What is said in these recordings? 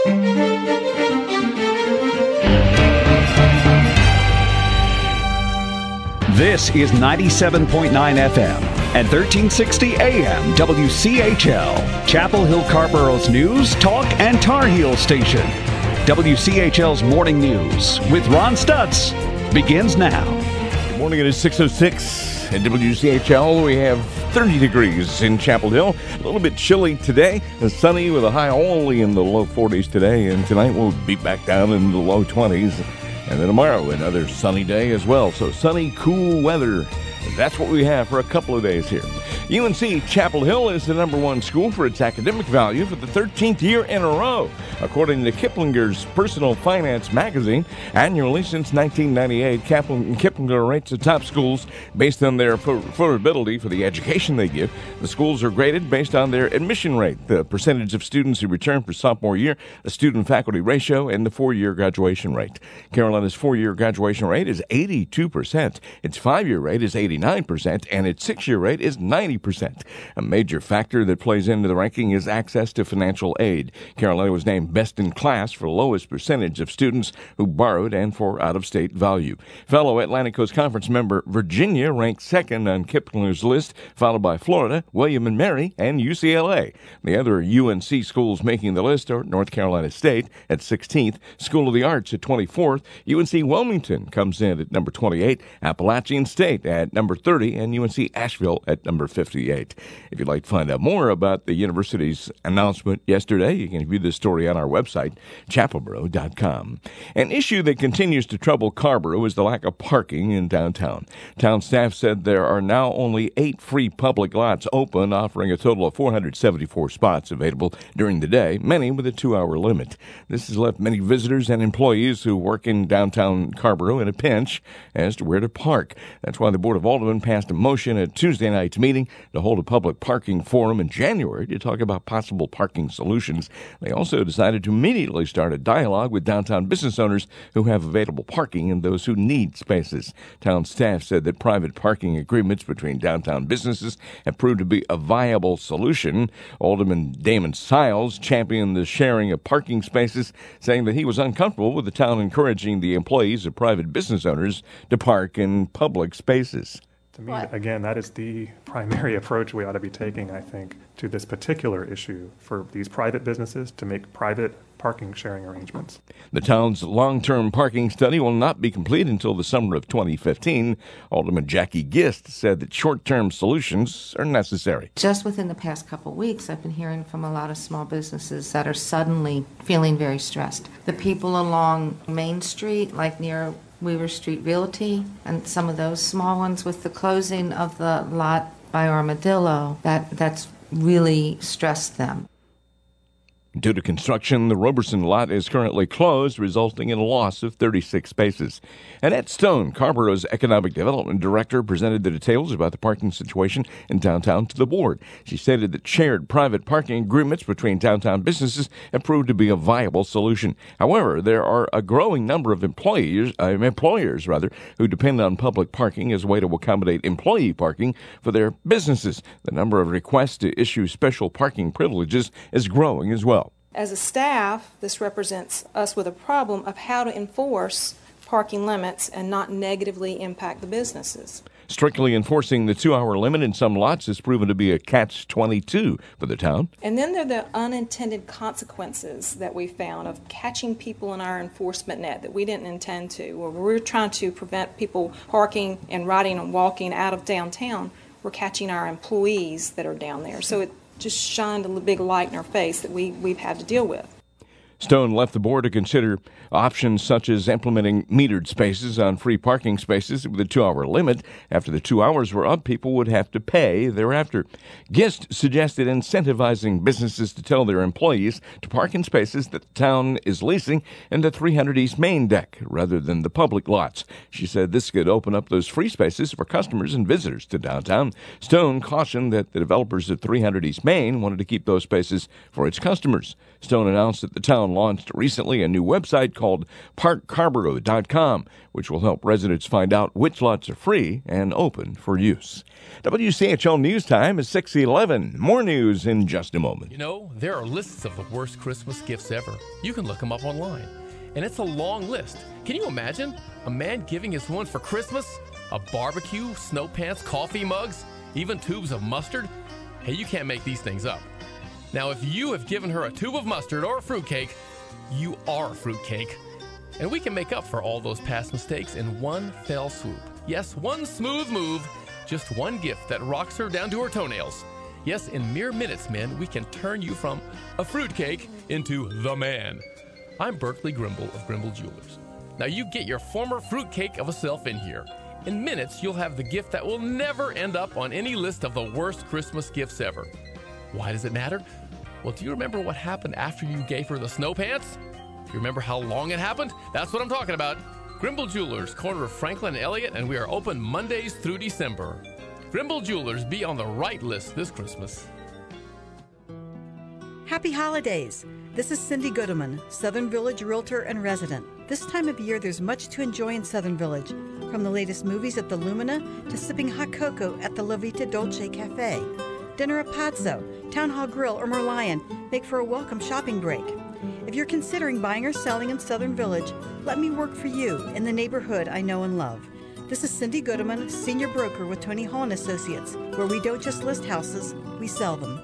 This is 97.9 FM and 1360 AM WCHL, Chapel Hill Carborough's news, talk, and Tar Heel station. WCHL's Morning News with Ron Stutz begins now. Good morning. It is 6:06 at WCHL. We have 30 degrees in Chapel Hill. A little bit chilly today. It's sunny with a high only in the low 40s today. And tonight we'll be back down in the low 20s. And then tomorrow, another sunny day as well. So sunny, cool weather. That's what we have for a couple of days here. UNC Chapel Hill is the #1 school for its academic value for the 13th year in a row, according to Kiplinger's Personal Finance magazine. Annually since 1998, Kiplinger rates the top schools based on their affordability for the education they give. The schools are graded based on their admission rate, the percentage of students who return for sophomore year, the student-faculty ratio, and the 4-year graduation rate. Carolina's 4-year graduation rate is 82%. Its 5-year rate is 89%, and its 6-year rate is 90%. A major factor that plays into the ranking is access to financial aid. Carolina was named best in class for lowest percentage of students who borrowed and for out-of-state value. Fellow Atlantic Coast Conference member Virginia ranked second on Kiplinger's list, followed by Florida, William & Mary, and UCLA. The other UNC schools making the list are North Carolina State at 16th, School of the Arts at 24th, UNC Wilmington comes in at number 28, Appalachian State at number 30, and UNC Asheville at number 58. If you'd like to find out more about the university's announcement yesterday, you can view this story on our website, chapelboro.com. An issue that continues to trouble Carrboro is the lack of parking in downtown. Town staff said there are now only 8 free public lots open, offering a total of 474 spots available during the day, many with a 2-hour limit. This has left many visitors and employees who work in downtown Carrboro in a pinch as to where to park. That's why the Board of Aldermen passed a motion at Tuesday night's meeting to hold a public parking forum in January to talk about possible parking solutions. They also decided to immediately start a dialogue with downtown business owners who have available parking and those who need spaces. Town staff said that private parking agreements between downtown businesses have proved to be a viable solution. Alderman Damon Siles championed the sharing of parking spaces, saying that he was uncomfortable with the town encouraging the employees of private business owners to park in public spaces. To me, again, that is the primary approach we ought to be taking, I think, to this particular issue for these private businesses to make private parking sharing arrangements. The town's long-term parking study will not be complete until the summer of 2015. Alderman Jackie Gist said that short-term solutions are necessary. Just within the past couple of weeks, I've been hearing from a lot of small businesses that are suddenly feeling very stressed. The people along Main Street, like near Weaver Street Realty, and some of those small ones with the closing of the lot by Armadillo, that's really stressed them. Due to construction, the Roberson lot is currently closed, resulting in a loss of 36 spaces. Annette Stone, Carrboro's Economic Development Director, presented the details about the parking situation in downtown to the board. She stated that shared private parking agreements between downtown businesses have proved to be a viable solution. However, there are a growing number of employers who depend on public parking as a way to accommodate employee parking for their businesses. The number of requests to issue special parking privileges is growing as well. As a staff, this represents us with a problem of how to enforce parking limits and not negatively impact the businesses. Strictly enforcing the 2-hour limit in some lots has proven to be a catch-22 for the town. And then there are the unintended consequences that we found of catching people in our enforcement net that we didn't intend to. Where we're trying to prevent people parking and riding and walking out of downtown, we're catching our employees that are down there. So it just shined a big light in our face that we've had to deal with. Stone left the board to consider options such as implementing metered spaces on free parking spaces with a 2-hour limit. After the 2 hours were up, people would have to pay thereafter. Gist suggested incentivizing businesses to tell their employees to park in spaces that the town is leasing in the 300 East Main deck rather than the public lots. She said this could open up those free spaces for customers and visitors to downtown. Stone cautioned that the developers at 300 East Main wanted to keep those spaces for its customers. Stone announced that the town town launched recently a new website called parkcarborough.com, which will help residents find out which lots are free and open for use. WCHL News Time is 6:11. More news in just a moment. You know, there are lists of the worst Christmas gifts ever. You can look them up online. And it's a long list. Can you imagine a man giving his woman for Christmas a barbecue, snow pants, coffee mugs, even tubes of mustard? Hey, you can't make these things up. Now, if you have given her a tube of mustard or a fruitcake, you are a fruitcake. And we can make up for all those past mistakes in one fell swoop. Yes, one smooth move, just one gift that rocks her down to her toenails. Yes, in mere minutes, men, we can turn you from a fruitcake into the man. I'm Berkeley Grimble of Grimble Jewelers. Now you get your former fruitcake of a self in here. In minutes, you'll have the gift that will never end up on any list of the worst Christmas gifts ever. Why does it matter? Well, do you remember what happened after you gave her the snow pants? You remember how long it happened? That's what I'm talking about. Grimble Jewelers, corner of Franklin and Elliott, and we are open Mondays through December. Grimble Jewelers, be on the right list this Christmas. Happy holidays! This is Cindy Goodeman, Southern Village Realtor and resident. This time of year, there's much to enjoy in Southern Village, from the latest movies at the Lumina to sipping hot cocoa at the La Vita Dolce Cafe. Dinner at Pazzo, Town Hall Grill, or Merlion make for a welcome shopping break. If you're considering buying or selling in Southern Village, let me work for you in the neighborhood I know and love. This is Cindy Goodeman, Senior Broker with Tony Hall & Associates, where we don't just list houses, we sell them.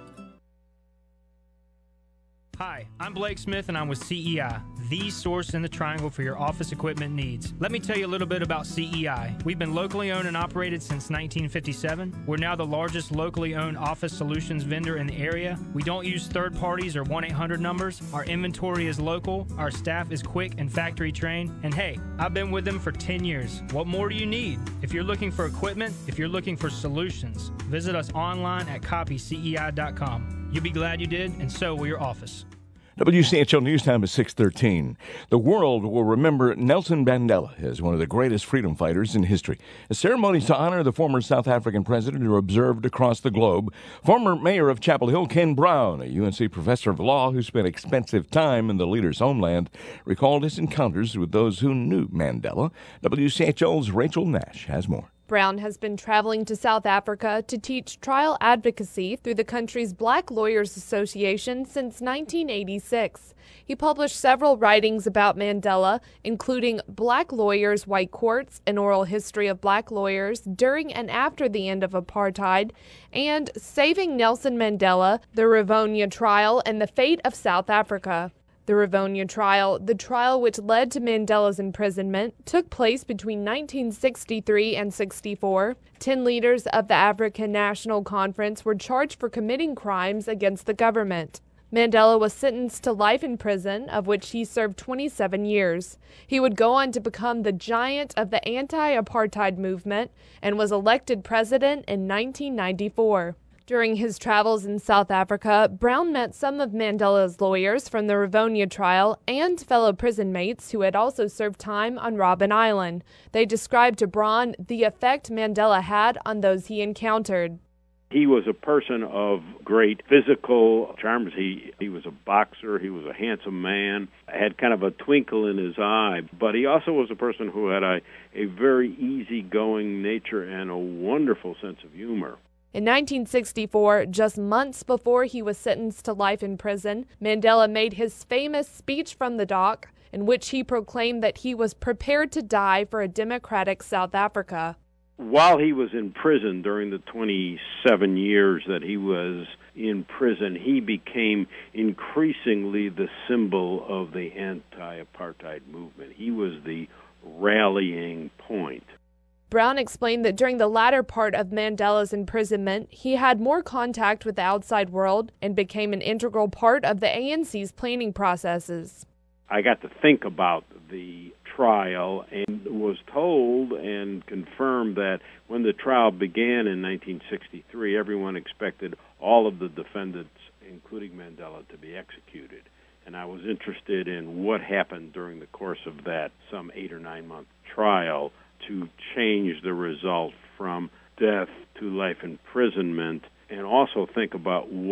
Hi, I'm Blake Smith and I'm with CEI, the source in the Triangle for your office equipment needs. Let me tell you a little bit about CEI. We've been locally owned and operated since 1957. We're now the largest locally owned office solutions vendor in the area. We don't use third parties or 1-800 numbers. Our inventory is local, our staff is quick and factory trained, and hey, I've been with them for 10 years. What more do you need? If you're looking for equipment, if you're looking for solutions, visit us online at copycei.com. You'll be glad you did, and so will your office. WCHL News Time is 6:13. The world will remember Nelson Mandela as one of the greatest freedom fighters in history. A ceremony to honor the former South African president are observed across the globe. Former mayor of Chapel Hill, Ken Brown, a UNC professor of law who spent extensive time in the leader's homeland, recalled his encounters with those who knew Mandela. WCHL's Rachel Nash has more. Brown has been traveling to South Africa to teach trial advocacy through the country's Black Lawyers Association since 1986. He published several writings about Mandela, including Black Lawyers, White Courts, An Oral History of Black Lawyers During and After the End of Apartheid, and Saving Nelson Mandela, The Rivonia Trial, and the Fate of South Africa. The Rivonia trial, the trial which led to Mandela's imprisonment, took place between 1963 and 64. 10 leaders of the African National Conference were charged for committing crimes against the government. Mandela was sentenced to life in prison, of which he served 27 years. He would go on to become the giant of the anti-apartheid movement and was elected president in 1994. During his travels in South Africa, Brown met some of Mandela's lawyers from the Rivonia trial and fellow prison mates who had also served time on Robben Island. They described to Brown the effect Mandela had on those he encountered. He was a person of great physical charms. He was a boxer. He was a handsome man, had kind of a twinkle in his eye. But he also was a person who had a very easygoing nature and a wonderful sense of humor. In 1964, just months before he was sentenced to life in prison, Mandela made his famous speech from the dock, in which he proclaimed that he was prepared to die for a democratic South Africa. While he was in prison during the 27 years that he was in prison, he became increasingly the symbol of the anti-apartheid movement. He was the rallying point. Brown explained that during the latter part of Mandela's imprisonment, he had more contact with the outside world and became an integral part of the ANC's planning processes. I got to think about the trial and was told and confirmed that when the trial began in 1963, everyone expected all of the defendants, including Mandela, to be executed. And I was interested in what happened during the course of that some 8 or 9 month trial to change the result from death to life imprisonment, and also think about what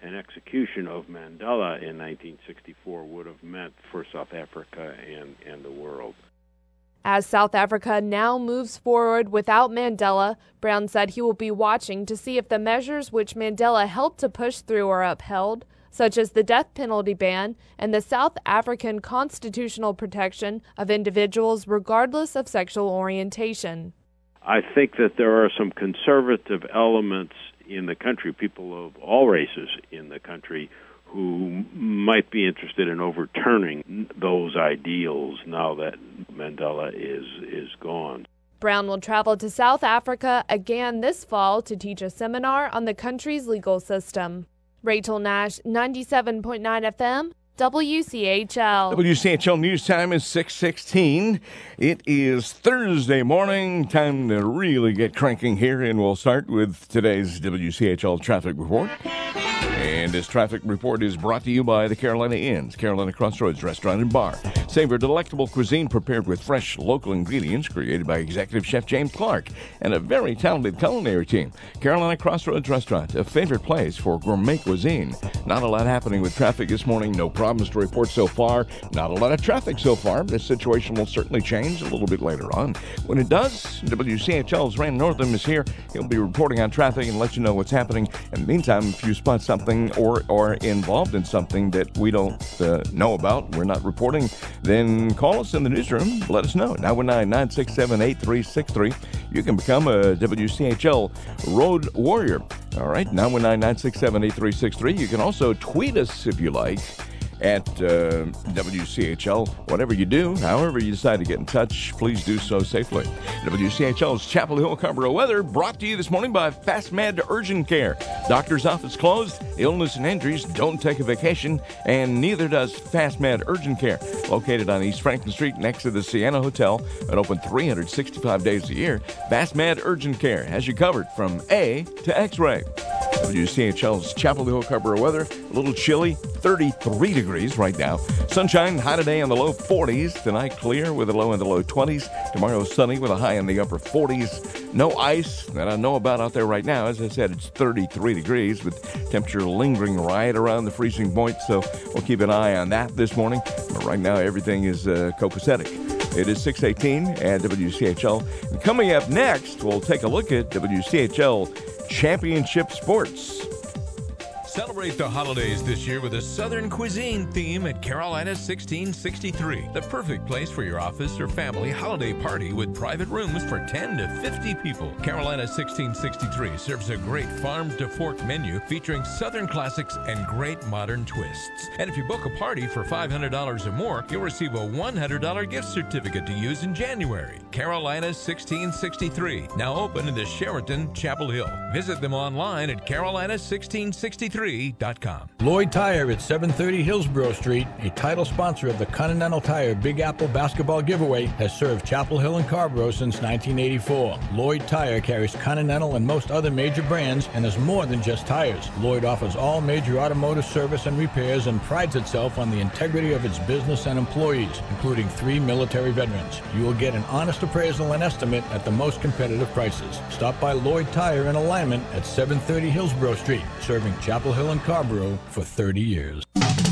an execution of Mandela in 1964 would have meant for South Africa and the world. As South Africa now moves forward without Mandela, Brown said he will be watching to see if the measures which Mandela helped to push through are upheld, such as the death penalty ban and the South African constitutional protection of individuals regardless of sexual orientation. I think that there are some conservative elements in the country, people of all races in the country, who might be interested in overturning those ideals now that Mandela is gone. Brown will travel to South Africa again this fall to teach a seminar on the country's legal system. Rachel Nash, 97.9 FM, WCHL. WCHL News Time is 6:16. It is Thursday morning. Time to really get cranking here, and we'll start with today's WCHL traffic report. And this traffic report is brought to you by the Carolina Inns, Carolina Crossroads Restaurant and Bar. Savor delectable cuisine prepared with fresh local ingredients created by Executive Chef James Clark and a very talented culinary team. Carolina Crossroads Restaurant, a favorite place for gourmet cuisine. Not a lot happening with traffic this morning. No problems to report so far. Not a lot of traffic so far. This situation will certainly change a little bit later on. When it does, WCHL's Rand Northam is here. He'll be reporting on traffic and let you know what's happening. In the meantime, if you spot something or are involved in something that we don't know about, we're not reporting, then call us in the newsroom. Let us know. 919-967-8363. You can become a WCHL Road Warrior. All right, 919-967-8363. You can also tweet us if you like at WCHL. Whatever you do, however you decide to get in touch, please do so safely. WCHL's Chapel Hill Carrboro weather brought to you this morning by FastMed Urgent Care. Doctor's office closed, illness and injuries don't take a vacation, and neither does FastMed Urgent Care. Located on East Franklin Street next to the Sienna Hotel and open 365 days a year, FastMed Urgent Care has you covered from A to X-ray. WCHL's Chapel Hill Carrboro weather, a little chilly, 33 degrees right now. Sunshine, high today in the low 40s. Tonight clear with a low in the low 20s. Tomorrow sunny with a high in the upper 40s. No ice that I know about out there right now. As I said, it's 33 degrees with temperature lingering right around the freezing point. So we'll keep an eye on that this morning. But right now everything is copacetic. It is 6:18 at WCHL. And coming up next, we'll take a look at WCHL Championship Sports. Celebrate the holidays this year with a Southern cuisine theme at Carolina 1663. The perfect place for your office or family holiday party with private rooms for 10 to 50 people. Carolina 1663 serves a great farm-to-fork menu featuring Southern classics and great modern twists. And if you book a party for $500 or more, you'll receive a $100 gift certificate to use in January. Carolina 1663, now open in the Sheraton, Chapel Hill. Visit them online at Carolina1663.com. Lloyd Tire at 730 Hillsborough Street, a title sponsor of the Continental Tire Big Apple Basketball Giveaway, has served Chapel Hill and Carrboro since 1984. Lloyd Tire carries Continental and most other major brands and is more than just tires. Lloyd offers all major automotive service and repairs and prides itself on the integrity of its business and employees, including 3 military veterans. You will get an honest appraisal and estimate at the most competitive prices. Stop by Lloyd Tire in Alignment at 730 Hillsborough Street, serving Chapel Hill and Carrboro for 30 years.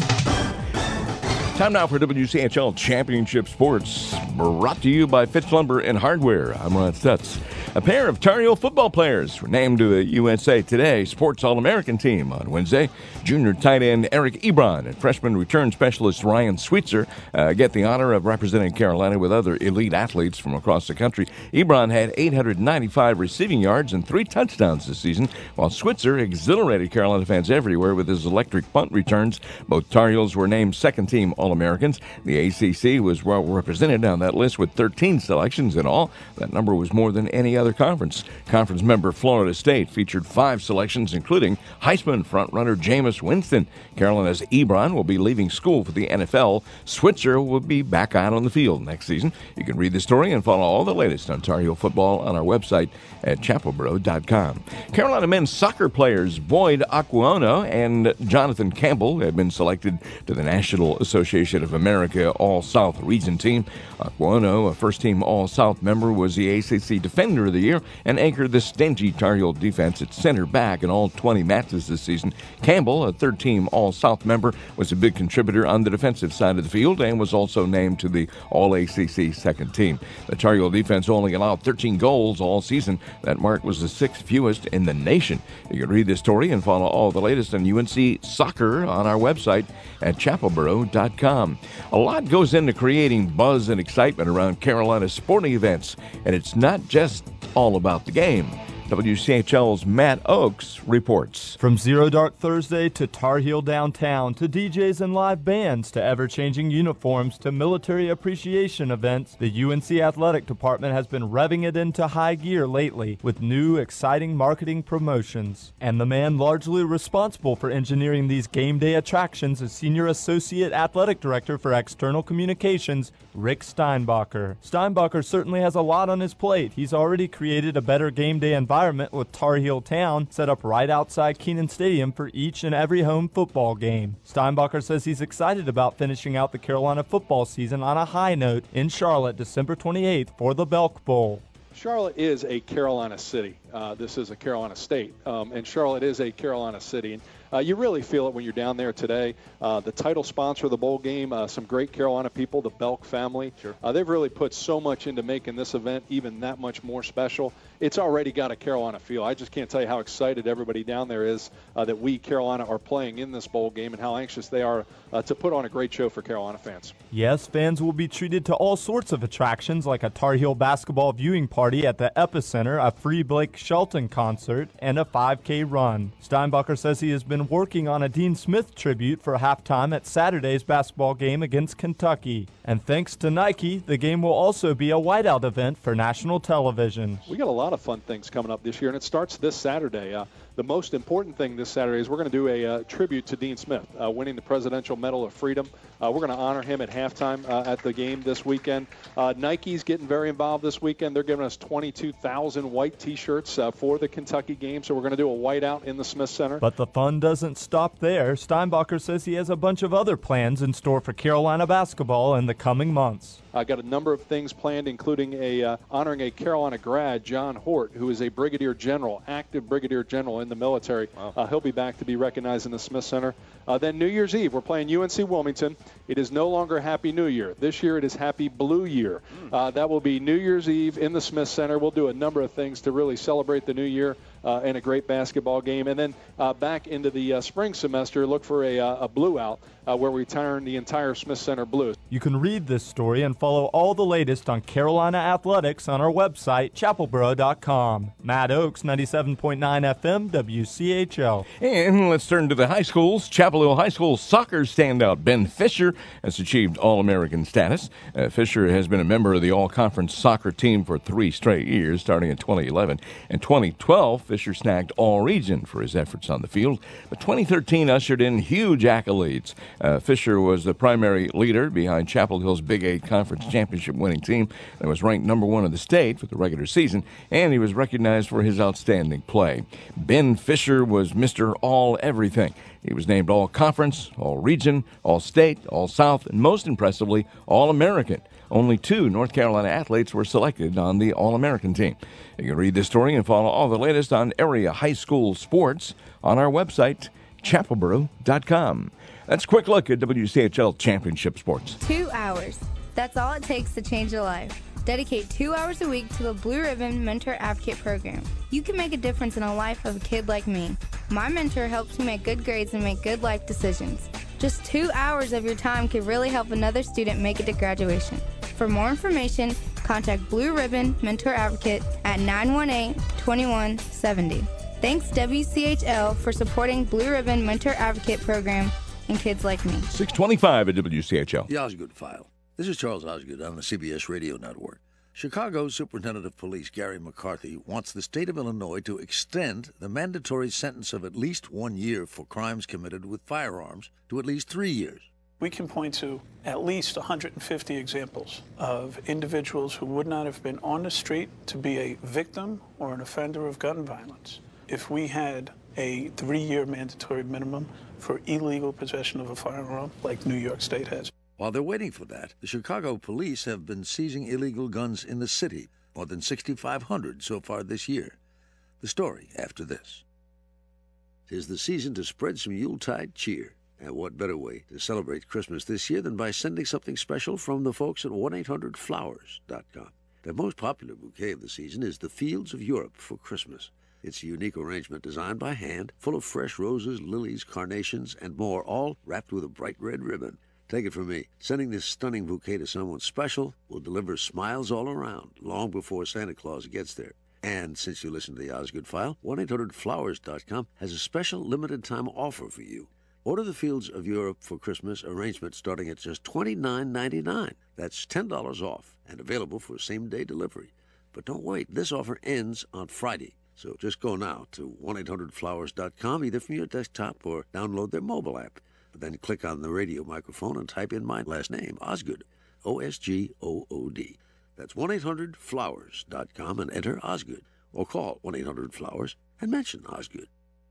Time now for WCHL Championship Sports, brought to you by Fitz Lumber and Hardware. I'm Ron Stutz. A pair of Tar Heel football players were named to the USA Today Sports All-American team on Wednesday. Junior tight end Eric Ebron and freshman return specialist Ryan Switzer get the honor of representing Carolina with other elite athletes from across the country. Ebron had 895 receiving yards and 3 touchdowns this season, while Switzer exhilarated Carolina fans everywhere with his electric punt returns. Both Tar Heels were named second-team All-Americans. The ACC was well represented on that list with 13 selections in all. That number was more than any other conference. Conference member Florida State featured 5 selections, including Heisman frontrunner Jameis Winston. Carolina's Ebron will be leaving school for the NFL. Switzer will be back out on the field next season. You can read the story and follow all the latest on Tar Heel football on our website at chapelboro.com. Carolina men's soccer players Boyd Aquino and Jonathan Campbell have been selected to the National Association of America All-South Region team. Aquino, a first-team All-South member, was the ACC Defender of of the year and anchored the stingy Tar Heel defense at center back in all 20 matches this season. Campbell, a third-team All-South member, was a big contributor on the defensive side of the field and was also named to the All-ACC second team. The Tar Heel defense only allowed 13 goals all season. That mark was the sixth fewest in the nation. You can read this story and follow all the latest on UNC soccer on our website at chapelboro.com. A lot goes into creating buzz and excitement around Carolina sporting events, and it's not just all about the game. WCHL's Matt Oakes reports. From Zero Dark Thursday to Tar Heel Downtown to DJs and live bands to ever-changing uniforms to military appreciation events, the UNC Athletic Department has been revving it into high gear lately with new, exciting marketing promotions. And the man largely responsible for engineering these game day attractions is Senior Associate Athletic Director for External Communications, Rick Steinbacher. Steinbacher certainly has a lot on his plate. He's already created a better game day environment with Tar Heel Town set up right outside Kenan Stadium for each and every home football game. Steinbacher says he's excited about finishing out the Carolina football season on a high note in Charlotte, December 28th for the Belk Bowl. Charlotte is a Carolina city. This is a Carolina state, and Charlotte is a Carolina city. And you really feel it when you're down there today. The title sponsor of the bowl game, some great Carolina people, the Belk family. Sure. They've really put so much into making this event even that much more special. It's already got a Carolina feel. I just can't tell you how excited everybody down there is that we, Carolina, are playing in this bowl game and how anxious they are to put on a great show for Carolina fans. Yes, fans will be treated to all sorts of attractions like a Tar Heel basketball viewing party at the Epicenter, a free Blake Shelton concert, and a 5K run. Steinbacher says he has been working on a Dean Smith tribute for halftime at Saturday's basketball game against Kentucky. And thanks to Nike, the game will also be a whiteout event for national television. We got a lot of fun things coming up this year, and it starts this Saturday. The most important thing this Saturday is we're going to do a tribute to Dean Smith, winning the Presidential Medal of Freedom. We're going to honor him at halftime at the game this weekend. Nike's getting very involved this weekend. They're giving us 22,000 white T-shirts for the Kentucky game, so we're going to do a whiteout in the Smith Center. But the fun doesn't stop there. Steinbacher says he has a bunch of other plans in store for Carolina basketball in the coming months. I got a number of things planned, including honoring a Carolina grad, John Hort, who is a brigadier general, active brigadier general in the military. Wow. He'll be back to be recognized in the Smith Center. Then New Year's Eve, we're playing UNC Wilmington. It is no longer Happy New Year. This year it is Happy Blue Year. That will be New Year's Eve in the Smith Center. We'll do a number of things to really celebrate the new year and a great basketball game. And then back into the spring semester, look for a blue out where we turn the entire Smith Center blue. You can read this story and follow all the latest on Carolina athletics on our website, chapelboro.com. Matt Oakes, 97.9 FM, WCHL. And let's turn to the high schools. Chapel Hill High School soccer standout Ben Fisher has achieved All-American status. Fisher has been a member of the All-Conference soccer team for 3 straight years, starting in 2011. In 2012, Fisher snagged All-Region for his efforts on the field, but 2013 ushered in huge accolades. Fisher was the primary leader behind Chapel Hill's Big 8 Conference Championship winning team that was ranked number 1 in the state for the regular season, and he was recognized for his outstanding play. Ben Fisher was Mr. All-Everything. He was named All-Conference, All-Region, All-State, All-South, and most impressively, All-American. Only 2 North Carolina athletes were selected on the All-American team. You can read this story and follow all the latest on area high school sports on our website, chapelboro.com. That's a quick look at WCHL Championship Sports. 2 hours. That's all it takes to change a life. Dedicate 2 hours a week to the Blue Ribbon Mentor Advocate Program. You can make a difference in the life of a kid like me. My mentor helps me make good grades and make good life decisions. Just 2 hours of your time could really help another student make it to graduation. For more information, contact Blue Ribbon Mentor Advocate at 918-2170. Thanks WCHL for supporting Blue Ribbon Mentor Advocate Program and kids like me. 625 at WCHL. The Osgood File. This is Charles Osgood on the CBS Radio Network. Chicago Superintendent of Police Gary McCarthy wants the state of Illinois to extend the mandatory sentence of at least 1 year for crimes committed with firearms to at least 3 years. We can point to at least 150 examples of individuals who would not have been on the street to be a victim or an offender of gun violence if we had a 3-year mandatory minimum for illegal possession of a firearm like New York State has. While they're waiting for that, the Chicago police have been seizing illegal guns in the city. more than 6,500 so far this year. The story after this. 'Tis the season to spread some Yuletide cheer. And what better way to celebrate Christmas this year than by sending something special from the folks at 1-800-Flowers.com. Their most popular bouquet of the season is the Fields of Europe for Christmas. It's a unique arrangement designed by hand, full of fresh roses, lilies, carnations, and more, all wrapped with a bright red ribbon. Take it from me, sending this stunning bouquet to someone special will deliver smiles all around, long before Santa Claus gets there. And since you listen to the Osgood File, 1-800-Flowers.com has a special limited-time offer for you. Order the Fields of Europe for Christmas arrangement starting at just $29.99. That's $10 off and available for same-day delivery. But don't wait. This offer ends on Friday. So just go now to 1-800-Flowers.com, either from your desktop or download their mobile app. But then click on the radio microphone and type in my last name, Osgood, O-S-G-O-O-D. That's 1-800-Flowers.com and enter Osgood. Or call 1-800-Flowers and mention Osgood.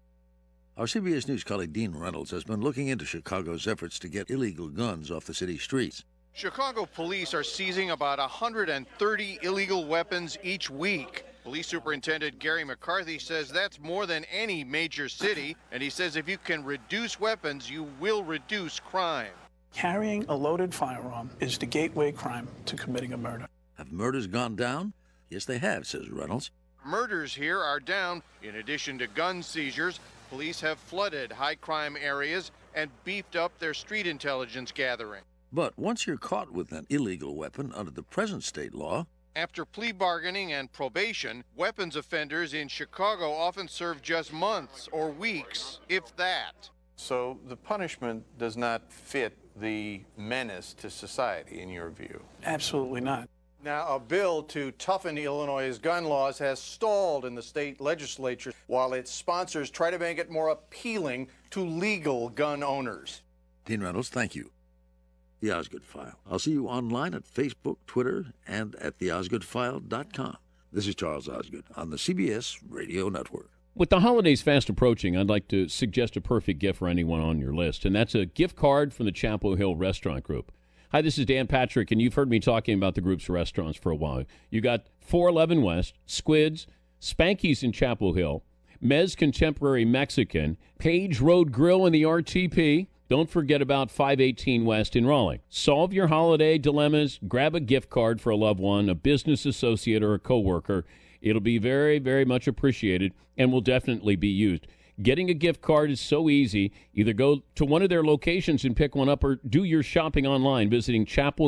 Our CBS News colleague Dean Reynolds has been looking into Chicago's efforts to get illegal guns off the city streets. Chicago police are seizing about 130 illegal weapons each week. Police Superintendent Gary McCarthy says that's more than any major city, and he says if you can reduce weapons, you will reduce crime. Carrying a loaded firearm is the gateway crime to committing a murder. Have murders gone down? Yes, they have, says Reynolds. Murders here are down. In addition to gun seizures, police have flooded high-crime areas and beefed up their street intelligence gathering. But once you're caught with an illegal weapon under the present state law... After plea bargaining and probation, weapons offenders in Chicago often serve just months or weeks, if that. So the punishment does not fit the menace to society, in your view? Absolutely not. Now, a bill to toughen Illinois' gun laws has stalled in the state legislature while its sponsors try to make it more appealing to legal gun owners. Dean Reynolds, thank you. The Osgood File. I'll see you online at Facebook, Twitter, and at theosgoodfile.com. This is Charles Osgood on the CBS Radio Network. With the holidays fast approaching, I'd like to suggest a perfect gift for anyone on your list, and that's a gift card from the Chapel Hill Restaurant Group. Hi, this is Dan Patrick, and you've heard me talking about the group's restaurants for a while. You got 411 West, Squids, Spanky's in Chapel Hill, Mez Contemporary Mexican, Page Road Grill in the RTP. Don't forget about 518 West in Raleigh. Solve your holiday dilemmas. Grab a gift card for a loved one, a business associate, or a coworker. It'll be very, very much appreciated and will definitely be used. Getting a gift card is so easy. Either go to one of their locations and pick one up or do your shopping online visiting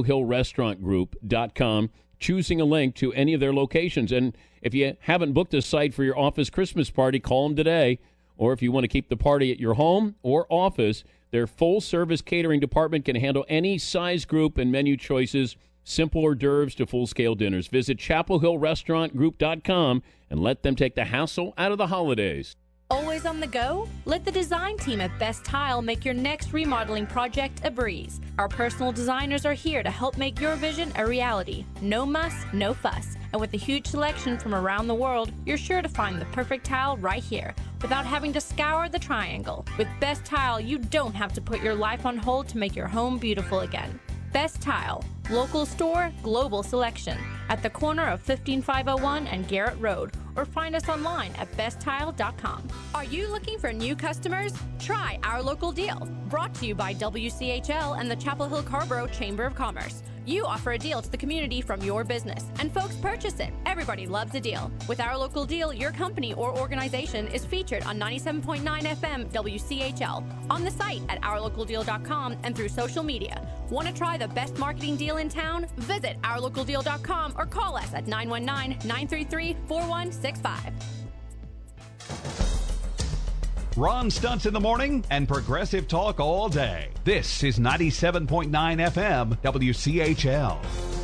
chapelhillrestaurantgroup.com, choosing a link to any of their locations. And if you haven't booked a site for your office Christmas party, call them today. Or if you want to keep the party at your home or office, their full-service catering department can handle any size group and menu choices, simple hors d'oeuvres to full-scale dinners. Visit chapelhillrestaurantgroup.com and let them take the hassle out of the holidays. Always on the go? Let the design team at Best Tile make your next remodeling project a breeze. Our personal designers are here to help make your vision a reality. No muss, no fuss. And with a huge selection from around the world, you're sure to find the perfect tile right here without having to scour the triangle. With Best Tile, you don't have to put your life on hold to make your home beautiful again. Best Tile, local store, global selection, at the corner of 15501 and Garrett Road, or find us online at besttile.com. Are you looking for new customers? Try our local deal. Brought to you by WCHL and the Chapel Hill Carrboro Chamber of Commerce. You offer a deal to the community from your business, and folks purchase it. Everybody loves a deal. With our local deal, your company or organization is featured on 97.9 FM WCHL, on the site at ourlocaldeal.com, and through social media. Want to try the best marketing deal in town? Visit ourlocaldeal.com or call us at 919-933-4165. Ron Stuntz in the morning and progressive talk all day. This is 97.9 FM WCHL.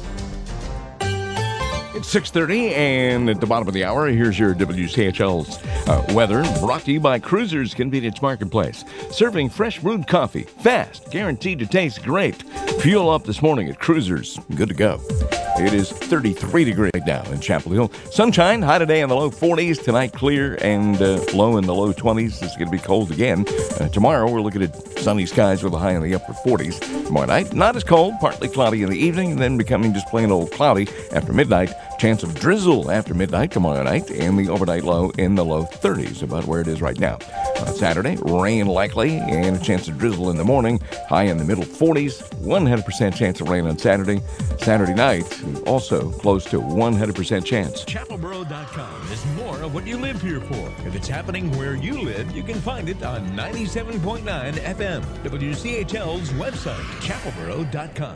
It's 6:30, and at the bottom of the hour, here's your WCHL's weather, brought to you by Cruisers Convenience Marketplace. Serving fresh brewed coffee, fast, guaranteed to taste great. Fuel up this morning at Cruisers. Good to go. It is 33 degrees right now in Chapel Hill. Sunshine, high today in the low 40s. Tonight, clear and low in the low 20s. It's going to be cold again. Tomorrow, we're looking at sunny skies with a high in the upper 40s. Tomorrow night, not as cold, partly cloudy in the evening, and then becoming just plain old cloudy after midnight. Chance of drizzle after midnight tomorrow night, and the overnight low in the low 30s, about where it is right now. On Saturday, rain likely and a chance of drizzle in the morning, high in the middle 40s, 100% chance of rain on Saturday. Saturday night, also close to 100% chance. ChapelBoro.com is more of what you live here for. If it's happening where you live, you can find it on 97.9 FM, WCHL's website, ChapelBoro.com.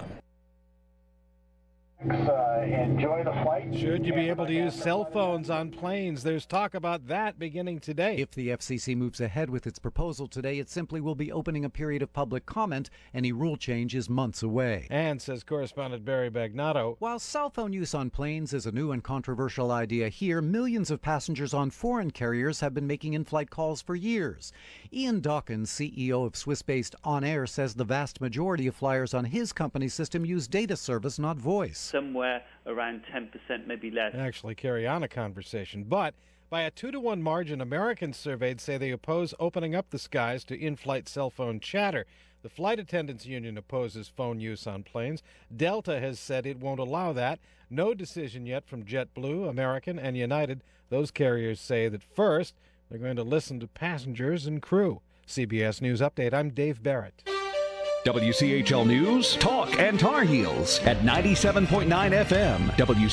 Enjoy the flight. Should you be able to use cell phones on planes? There's talk about that beginning today. If the FCC moves ahead with its proposal today, it simply will be opening a period of public comment. Any rule change is months away. And, says correspondent Barry Bagnato, while cell phone use on planes is a new and controversial idea here, millions of passengers on foreign carriers have been making in-flight calls for years. Ian Dawkins, CEO of Swiss-based On Air, says the vast majority of flyers on his company's system use data service, not voice. Somewhere around 10%, maybe less. Actually carry on a conversation. But by a 2-to-1 margin, Americans surveyed say they oppose opening up the skies to in-flight cell phone chatter. The Flight Attendants Union opposes phone use on planes. Delta has said it won't allow that. No decision yet from JetBlue, American, and United. Those carriers say that first, they're going to listen to passengers and crew. CBS News Update, I'm Dave Barrett. WCHL News, Talk, and Tar Heels at 97.9 FM,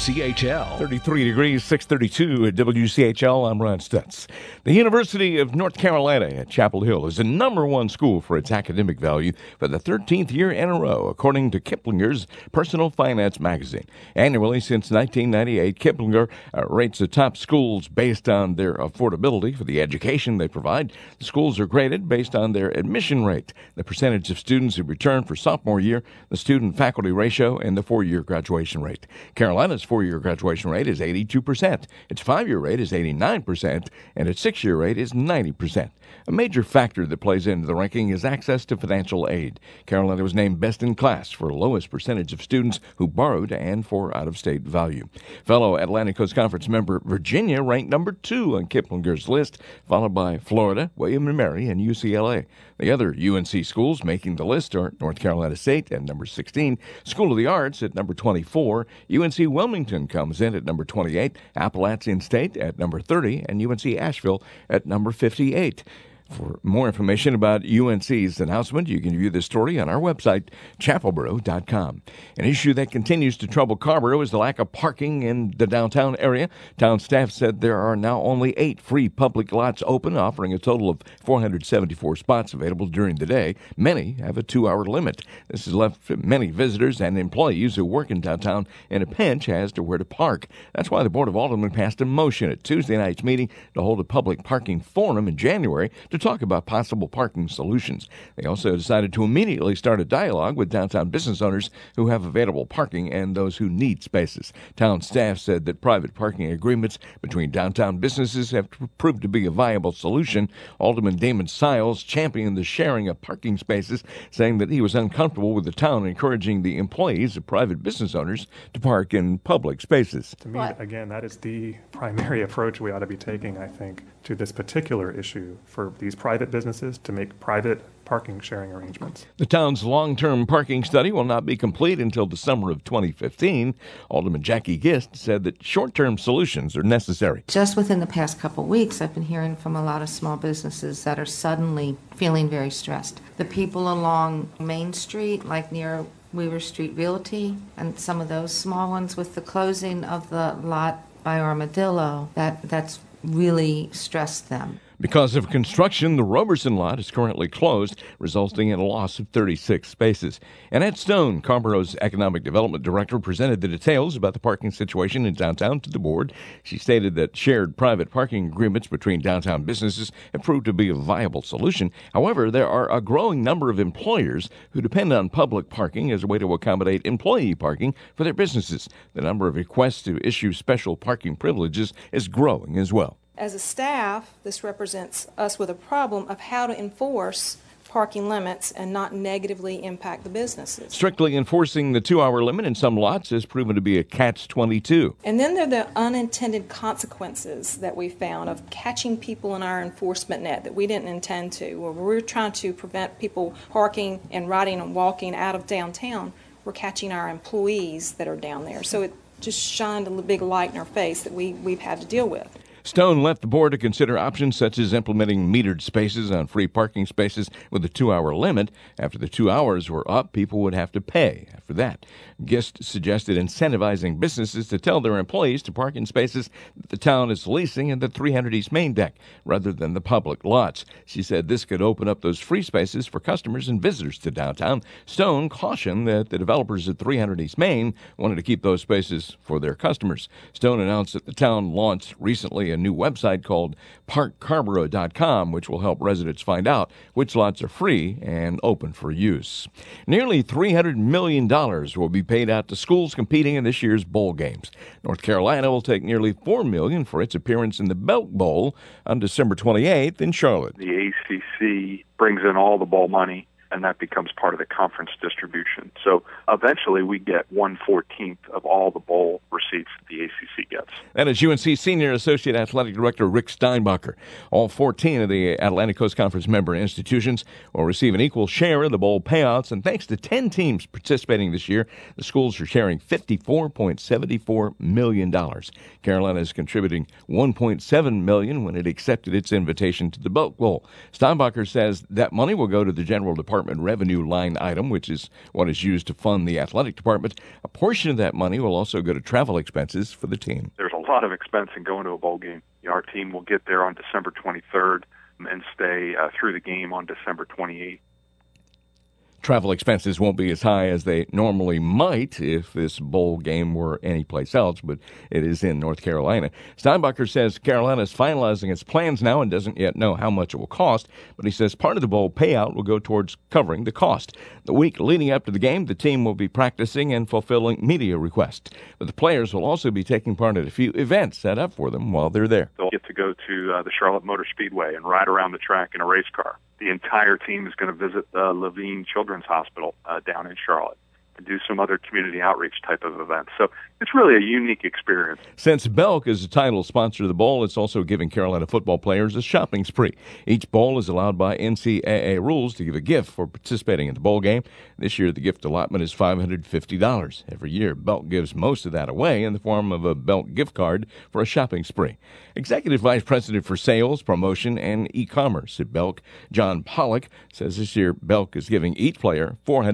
WCHL. 33 degrees, 632 at WCHL. I'm Ron Stutz. The University of North Carolina at Chapel Hill is the #1 school for its academic value for the 13th year in a row, according to Kiplinger's Personal Finance magazine. Annually since 1998, Kiplinger rates the top schools based on their affordability for the education they provide. The schools are graded based on their admission rate, the percentage of students who return for sophomore year, the student-faculty ratio, and the 4-year graduation rate. Carolina's 4-year graduation rate is 82%. Its 5-year rate is 89%, and its 6-year rate is 90%. A major factor that plays into the ranking is access to financial aid. Carolina was named best in class for lowest percentage of students who borrowed and for out-of-state value. Fellow Atlantic Coast Conference member Virginia ranked #2 on Kiplinger's list, followed by Florida, William & Mary, and UCLA. The other UNC schools making the list are North Carolina State at #16, School of the Arts at #24, UNC Wilmington comes in at #28, Appalachian State at #30, and UNC Asheville at #58. For more information about UNC's announcement, you can view this story on our website, chapelboro.com. An issue that continues to trouble Carrboro is the lack of parking in the downtown area. Town staff said there are now only 8 free public lots open, offering a total of 474 spots available during the day. Many have a 2-hour limit. This has left many visitors and employees who work in downtown in a pinch as to where to park. That's why the Board of Aldermen passed a motion at Tuesday night's meeting to hold a public parking forum in January to talk about possible parking solutions. They also decided to immediately start a dialogue with downtown business owners who have available parking and those who need spaces. Town staff said that private parking agreements between downtown businesses have proved to be a viable solution. Alderman Damon Siles championed the sharing of parking spaces, saying that he was uncomfortable with the town encouraging the employees of private business owners to park in public spaces. To me, again, that is the primary approach we ought to be taking, I think, to this particular issue for these private businesses to make private parking sharing arrangements. The town's long-term parking study will not be complete until the summer of 2015. Alderman Jackie Gist said that short-term solutions are necessary. Just within the past couple of weeks, I've been hearing from a lot of small businesses that are suddenly feeling very stressed. The people along Main Street, like near Weaver Street Realty, and some of those small ones with the closing of the lot by Armadillo, that's really stressed them. Because of construction, the Roberson lot is currently closed, resulting in a loss of 36 spaces. Annette Stone, Carrboro's Economic Development Director, presented the details about the parking situation in downtown to the board. She stated that shared private parking agreements between downtown businesses have proved to be a viable solution. However, there are a growing number of employers who depend on public parking as a way to accommodate employee parking for their businesses. The number of requests to issue special parking privileges is growing as well. As a staff, this represents us with a problem of how to enforce parking limits and not negatively impact the businesses. Strictly enforcing the 2-hour limit in some lots has proven to be a catch-22. And then there are the unintended consequences that we found of catching people in our enforcement net that we didn't intend to. Where we're trying to prevent people parking and riding and walking out of downtown, we're catching our employees that are down there. So just shined a big light in our face that we've had to deal with. Stone left the board to consider options such as implementing metered spaces on free parking spaces with a 2-hour limit. After the 2 hours were up, people would have to pay after that. Gist suggested incentivizing businesses to tell their employees to park in spaces that the town is leasing in the 300 East Main deck rather than the public lots. She said this could open up those free spaces for customers and visitors to downtown. Stone cautioned that the developers at 300 East Main wanted to keep those spaces for their customers. Stone announced that the town launched recently a new website called parkcarborough.com, which will help residents find out which lots are free and open for use. Nearly $300 million will be paid out to schools competing in this year's bowl games. North Carolina will take nearly $4 million for its appearance in the Belk Bowl on December 28th in Charlotte. The ACC brings in all the bowl money, and that becomes part of the conference distribution. So eventually we get 1/14 of all the bowl receipts that the ACC gets. That is UNC Senior Associate Athletic Director Rick Steinbacher. All 14 of the Atlantic Coast Conference member institutions will receive an equal share of the bowl payouts, and thanks to 10 teams participating this year, the schools are sharing $54.74 million. Carolina is contributing $1.7 million when it accepted its invitation to the Belk Bowl. Steinbacher says that money will go to the General Department revenue line item, which is what is used to fund the athletic department. A portion of that money will also go to travel expenses for the team. There's a lot of expense in going to a bowl game. Our team will get there on December 23rd and stay through the game on December 28th. Travel expenses won't be as high as they normally might if this bowl game were anyplace else, but it is in North Carolina. Steinbacher says Carolina is finalizing its plans now and doesn't yet know how much it will cost, but he says part of the bowl payout will go towards covering the cost. The week leading up to the game, the team will be practicing and fulfilling media requests, but the players will also be taking part in a few events set up for them while they're there. They'll get to go to the Charlotte Motor Speedway and ride around the track in a race car. The entire team is going to visit the Levine Children's Hospital down in Charlotte and do some other community outreach type of events. So it's really a unique experience. Since Belk is the title sponsor of the bowl, it's also giving Carolina football players a shopping spree. Each bowl is allowed by NCAA rules to give a gift for participating in the bowl game. This year, the gift allotment is $550. Every year, Belk gives most of that away in the form of a Belk gift card for a shopping spree. Executive Vice President for Sales, Promotion, and E-Commerce at Belk, John Pollock, says this year Belk is giving each player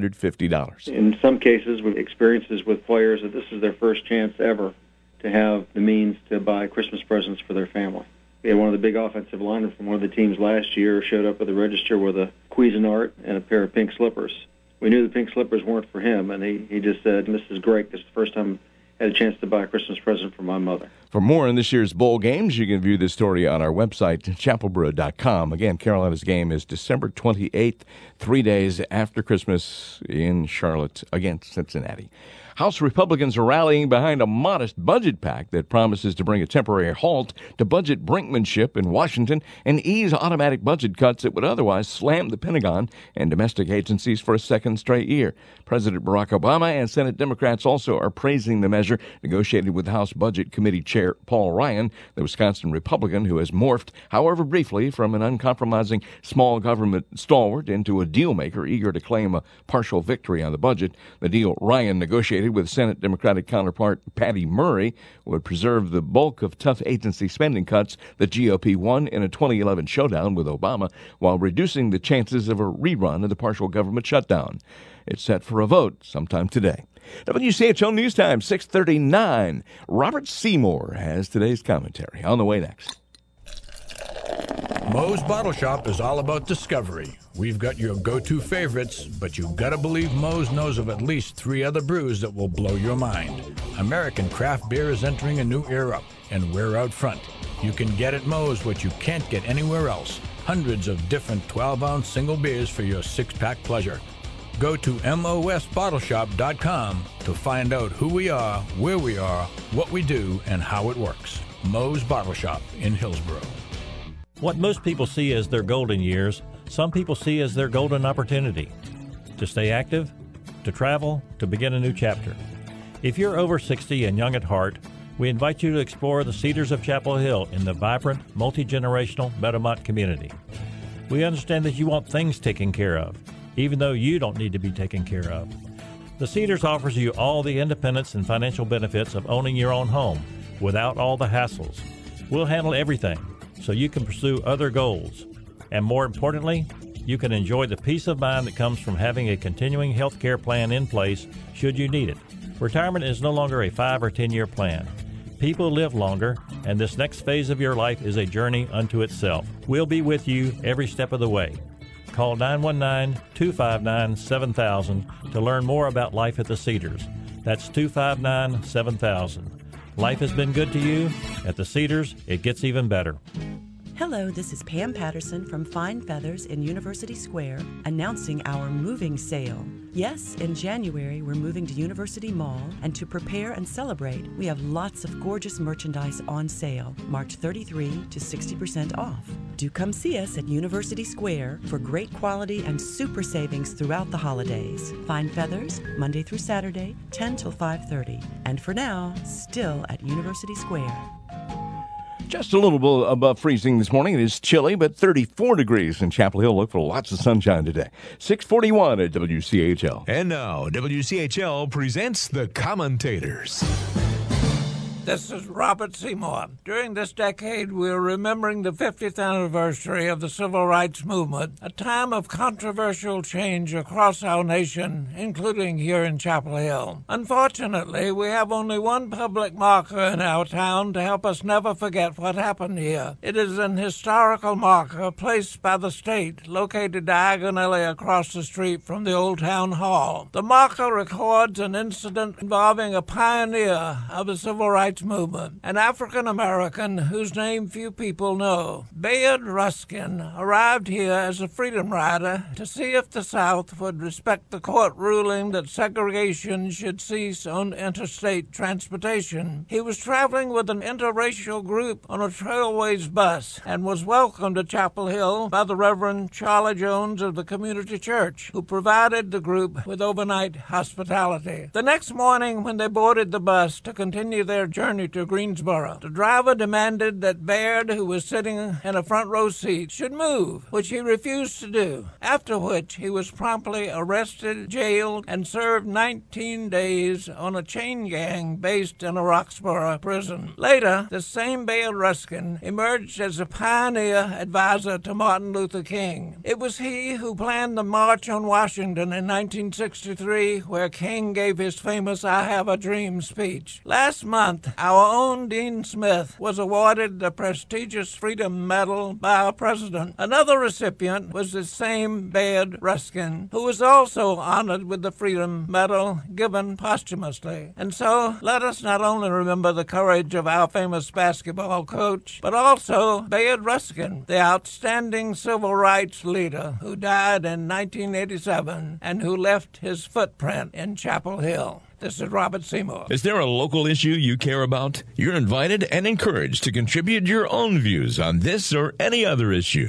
$450. In some cases, we've experiences with players that this is their first chance ever to have the means to buy Christmas presents for their family. We had one of the big offensive linemen from one of the teams last year showed up at the register with a Cuisinart and a pair of pink slippers. We knew the pink slippers weren't for him, and he just said, "This is great. This is the first time I had a chance to buy a Christmas present for my mother." For more on this year's bowl games, you can view this story on our website, chapelboro.com. Again, Carolina's game is December 28th, 3 days after Christmas in Charlotte against Cincinnati. House Republicans are rallying behind a modest budget pact that promises to bring a temporary halt to budget brinkmanship in Washington and ease automatic budget cuts that would otherwise slam the Pentagon and domestic agencies for a second straight year. President Barack Obama and Senate Democrats also are praising the measure negotiated with House Budget Committee Chair Paul Ryan, the Wisconsin Republican who has morphed, however briefly, from an uncompromising small government stalwart into a deal-maker eager to claim a partial victory on the budget. The deal Ryan negotiated with Senate Democratic counterpart Patty Murray would preserve the bulk of tough agency spending cuts the GOP won in a 2011 showdown with Obama while reducing the chances of a rerun of the partial government shutdown. It's set for a vote sometime today. WCHL News Time, 6:39. Robert Seymour has today's commentary. On the way next. Moe's Bottle Shop is all about discovery. We've got your go-to favorites, but you've got to believe Moe's knows of at least 3 other brews that will blow your mind. American craft beer is entering a new era, and we're out front. You can get at Moe's what you can't get anywhere else. Hundreds of different 12-ounce single beers for your 6-pack pleasure. Go to MOSBottleshop.com to find out who we are, where we are, what we do, and how it works. Moe's Bottle Shop in Hillsborough. What most people see as their golden years, some people see as their golden opportunity. To stay active, to travel, to begin a new chapter. If you're over 60 and young at heart, we invite you to explore the Cedars of Chapel Hill in the vibrant, multi-generational Meadowmont community. We understand that you want things taken care of, even though you don't need to be taken care of. The Cedars offers you all the independence and financial benefits of owning your own home without all the hassles. We'll handle everything so you can pursue other goals. And more importantly, you can enjoy the peace of mind that comes from having a continuing health care plan in place should you need it. Retirement is no longer a 5 or 10-year plan. People live longer, and this next phase of your life is a journey unto itself. We'll be with you every step of the way. Call 919-259-7000 to learn more about life at the Cedars. That's 259-7000. Life has been good to you. At the Cedars, it gets even better. Hello, this is Pam Patterson from Fine Feathers in University Square, announcing our moving sale. Yes, in January, we're moving to University Mall, and to prepare and celebrate, we have lots of gorgeous merchandise on sale, marked 33 to 60% off. Do come see us at University Square for great quality and super savings throughout the holidays. Fine Feathers, Monday through Saturday, 10 till 5:30. And for now, still at University Square. Just a little bit above freezing this morning. It is chilly, but 34 degrees in Chapel Hill. Look for lots of sunshine today. 641 at WCHL. And now, WCHL presents The Commentators. This is Robert Seymour. During this decade, we're remembering the 50th anniversary of the Civil Rights Movement, a time of controversial change across our nation, including here in Chapel Hill. Unfortunately, we have only one public marker in our town to help us never forget what happened here. It is an historical marker placed by the state, located diagonally across the street from the old town hall. The marker records an incident involving a pioneer of the Civil Rights Movement, an African-American whose name few people know. Bayard Ruskin arrived here as a freedom rider to see if the South would respect the court ruling that segregation should cease on interstate transportation. He was traveling with an interracial group on a Trailways bus and was welcomed to Chapel Hill by the Reverend Charlie Jones of the Community Church, who provided the group with overnight hospitality. The next morning, when they boarded the bus to continue their journey to Greensboro, the driver demanded that Bayard, who was sitting in a front row seat, should move, which he refused to do, after which he was promptly arrested, jailed, and served 19 days on a chain gang based in a Roxborough prison. Later, the same Bayard Ruskin emerged as a pioneer advisor to Martin Luther King. It was he who planned the March on Washington in 1963, where King gave his famous "I Have a Dream" speech. Last month, our own Dean Smith was awarded the prestigious Freedom Medal by our president. Another recipient was the same Bayard Ruskin, who was also honored with the Freedom Medal given posthumously. And so, let us not only remember the courage of our famous basketball coach, but also Bayard Ruskin, the outstanding civil rights leader who died in 1987 and who left his footprint in Chapel Hill. This is Robert Seymour. Is there a local issue you care about? You're invited and encouraged to contribute your own views on this or any other issue.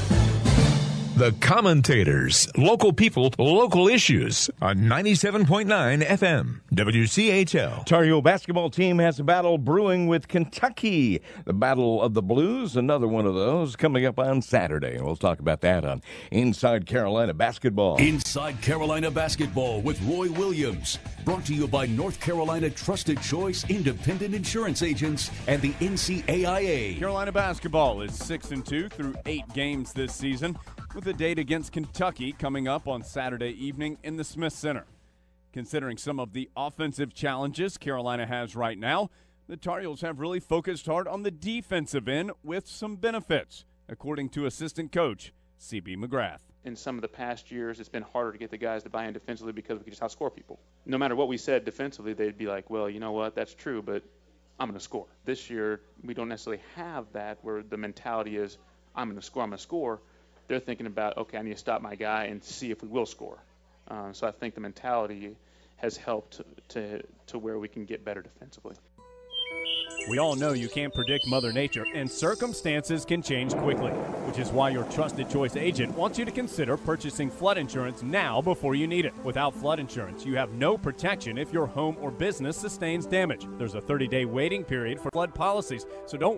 The Commentators. Local people, local issues on 97.9 FM, WCHL. Tar Heel basketball team has a battle brewing with Kentucky. The Battle of the Blues, another one of those, coming up on Saturday. We'll talk about that on Inside Carolina Basketball. Inside Carolina Basketball with Roy Williams. Brought to you by North Carolina Trusted Choice Independent Insurance Agents and the NCAIA. Carolina basketball is 6-2 through 8 games this season, with a date against Kentucky coming up on Saturday evening in the Smith Center. Considering some of the offensive challenges Carolina has right now, the Tar Heels have really focused hard on the defensive end with some benefits, according to assistant coach C.B. McGrath. In some of the past years, it's been harder to get the guys to buy in defensively because we could just outscore people. No matter what we said defensively, they'd be like, well, you know what, that's true, but I'm going to score. This year, we don't necessarily have that where the mentality is, I'm going to score. They're thinking about, okay, I need to stop my guy and see if we will score. So I think the mentality has helped to where we can get better defensively. We all know you can't predict Mother Nature, and circumstances can change quickly, which is why your Trusted Choice agent wants you to consider purchasing flood insurance now before you need it. Without flood insurance, you have no protection if your home or business sustains damage. There's a 30-day waiting period for flood policies, so don't wait.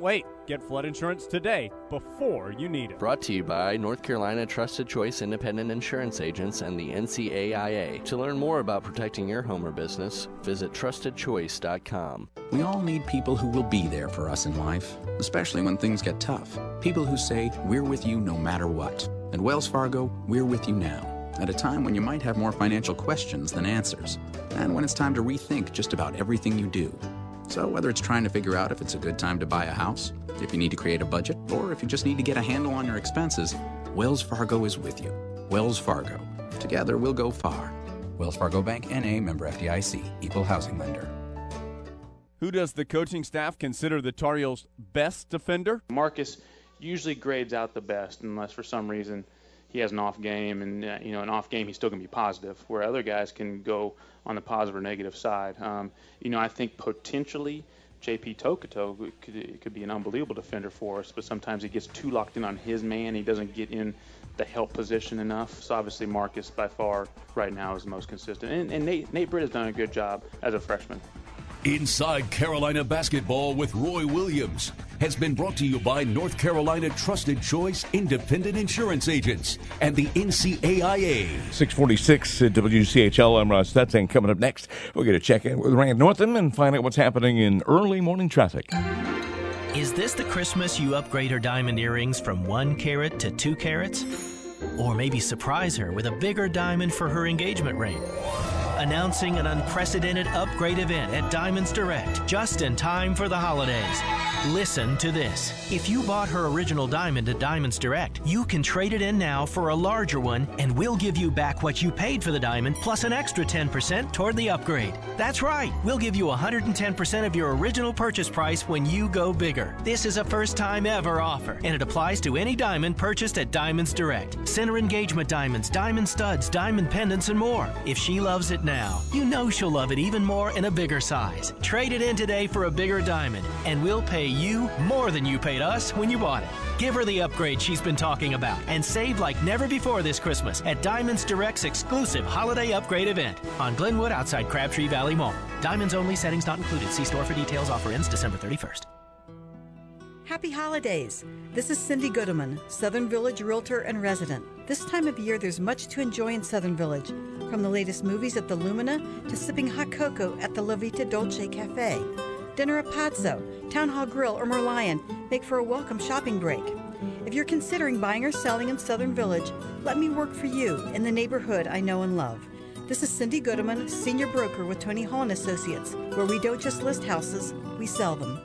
Get flood insurance today before you need it. Brought to you by North Carolina Trusted Choice Independent Insurance Agents and the NCAIA. To learn more about protecting your home or business, visit trustedchoice.com. We all need people who will be there for us in life, especially when things get tough. People who say, we're with you no matter what. At Wells Fargo, we're with you now, at a time when you might have more financial questions than answers, and when it's time to rethink just about everything you do. So whether it's trying to figure out if it's a good time to buy a house, if you need to create a budget, or if you just need to get a handle on your expenses, Wells Fargo is with you. Wells Fargo. Together we'll go far. Wells Fargo Bank, N.A., member FDIC, equal housing lender. Who does the coaching staff consider the Tar Heels' best defender? Marcus usually grades out the best unless for some reason he has an off game, and an off game he's still going to be positive, where other guys can go on the positive or negative side. I think potentially JP Tokoto could be an unbelievable defender for us, but sometimes he gets too locked in on his man. He doesn't get in the help position enough. So obviously Marcus by far right now is the most consistent. And Nate Britt has done a good job as a freshman. Inside Carolina Basketball with Roy Williams has been brought to you by North Carolina Trusted Choice Independent Insurance Agents and the NCAIA. 646 at WCHL. I'm Ross Stutz. Coming up next, we're going to check in with Rand Northam and find out what's happening in early morning traffic. Is this the Christmas you upgrade her diamond earrings from 1 carat to 2 carats? Or maybe surprise her with a bigger diamond for her engagement ring? Announcing an unprecedented upgrade event at Diamonds Direct, just in time for the holidays. Listen to this. If you bought her original diamond at Diamonds Direct, you can trade it in now for a larger one, and we'll give you back what you paid for the diamond, plus an extra 10% toward the upgrade. That's right. We'll give you 110% of your original purchase price when you go bigger. This is a first-time ever offer, and it applies to any diamond purchased at Diamonds Direct. Center engagement diamonds, diamond studs, diamond pendants, and more. If she loves it now, you know she'll love it even more in a bigger size. Trade it in today for a bigger diamond, and we'll pay you more than you paid us when you bought it. Give her the upgrade she's been talking about and save like never before this Christmas at Diamonds Direct's exclusive holiday upgrade event on Glenwood outside Crabtree Valley Mall. Diamonds only, settings not included. See store for details. Offer ends December 31st. Happy holidays! This is Cindy Goodeman, Southern Village Realtor and resident. This time of year, there's much to enjoy in Southern Village, from the latest movies at the Lumina to sipping hot cocoa at the La Vita Dolce Cafe. Dinner at Pazzo, Town Hall Grill, or Merlion make for a welcome shopping break. If you're considering buying or selling in Southern Village, let me work for you in the neighborhood I know and love. This is Cindy Goodeman, Senior Broker with Tony Hall & Associates, where we don't just list houses, we sell them.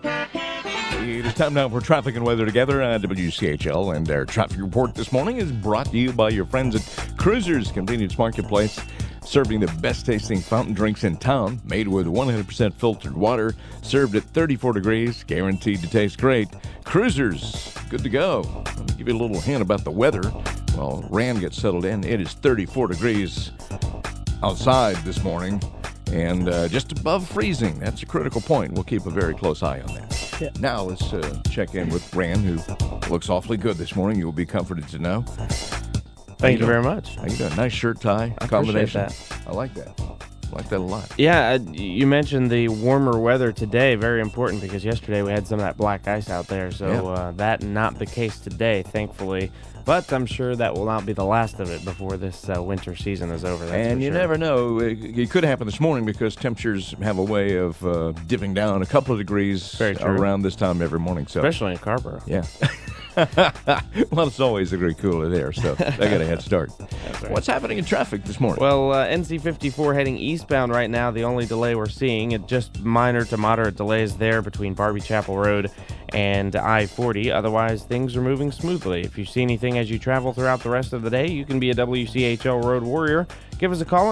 It is time now for traffic and weather together on WCHL, and our traffic report this morning is brought to you by your friends at Cruisers Convenience Marketplace, serving the best tasting fountain drinks in town, made with 100% filtered water, served at 34 degrees, guaranteed to taste great. Cruisers, good to go. Let me give you a little hint about the weather. While Rand gets settled in, it is 34 degrees outside this morning and just above freezing. That's a critical point. We'll keep a very close eye on that. Yeah. Now let's check in with Rand, who looks awfully good this morning. You will be comforted to know. Thank you very much. How you doing? Nice shirt tie combination. That. I like that. I like that a lot. Yeah, you mentioned the warmer weather today. Very important because yesterday we had some of that black ice out there. So that not the case today, thankfully. But I'm sure that will not be the last of it before this winter season is over. And you never know. It could happen this morning because temperatures have a way of dipping down a couple of degrees around this time every morning. So especially in Carrboro. Yeah. Well, it's always a great cooler there, so they got a head start. Right. What's happening in traffic this morning? Well, NC 54 heading eastbound right now. The only delay we're seeing, just minor to moderate delays there between Barbie Chapel Road and I-40. Otherwise, things are moving smoothly. If you see anything as you travel throughout the rest of the day, you can be a WCHL Road Warrior. Give us a call at